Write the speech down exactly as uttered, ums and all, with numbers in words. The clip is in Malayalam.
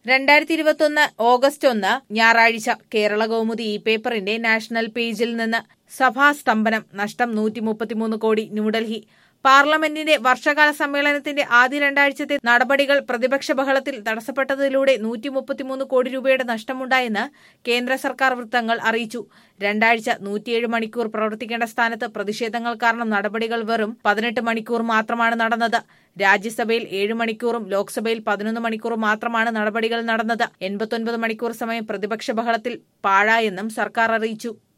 രണ്ടായിരത്തി ഇരുപത്തൊന്ന് ഓഗസ്റ്റ് ഒന്ന് ഞായറാഴ്ച കേരള കൗമുദി ഈ പേപ്പറിന്റെ നാഷണൽ പേജിൽ നിന്ന് സഭാസ്തംഭനം നഷ്ടം നൂറ്റി മുപ്പത്തിമൂന്ന് കോടി ന്യൂഡൽഹി പാർലമെന്റിന്റെ വർഷകാല സമ്മേളനത്തിന്റെ ആദ്യ രണ്ടാഴ്ചത്തെ നടപടികൾ പ്രതിപക്ഷ ബഹളത്തിൽ തടസ്സപ്പെട്ടതിലൂടെ നൂറ്റി മുപ്പത്തിമൂന്ന് കോടി രൂപയുടെ നഷ്ടമുണ്ടായെന്ന് കേന്ദ്ര സർക്കാർ വൃത്തങ്ങൾ അറിയിച്ചു. രണ്ടാഴ്ച നൂറ്റിയേഴ് മണിക്കൂർ പ്രവർത്തിക്കേണ്ട സ്ഥാനത്ത് പ്രതിഷേധങ്ങൾ കാരണം നടപടികൾ വെറും പതിനെട്ട് മണിക്കൂർ മാത്രമാണ് നടന്നത്. രാജ്യസഭയിൽ ഏഴ് മണിക്കൂറും ലോക്സഭയിൽ പതിനൊന്ന് മണിക്കൂറും മാത്രമാണ് നടപടികൾ നടന്നത്. എൺപത്തൊൻപത് മണിക്കൂർ സമയം പ്രതിപക്ഷ ബഹളത്തിൽ പാഴായെന്നും സർക്കാർ അറിയിച്ചു.